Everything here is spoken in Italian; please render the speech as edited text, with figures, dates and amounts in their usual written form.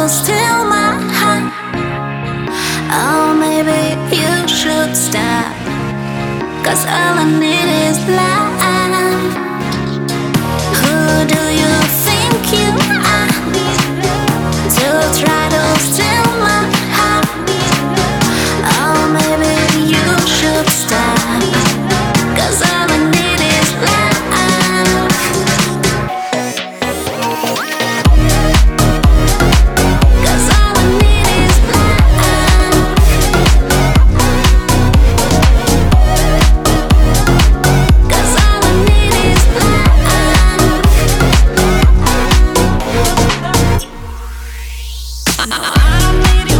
to steal my heart. Oh, maybe you should stop, 'cause all I need is love. Who do you think you are to try to steal my heart? Oh, maybe you should stop, 'cause all I need is love. 'Cause all I need is love. 'Cause all I need is love. I need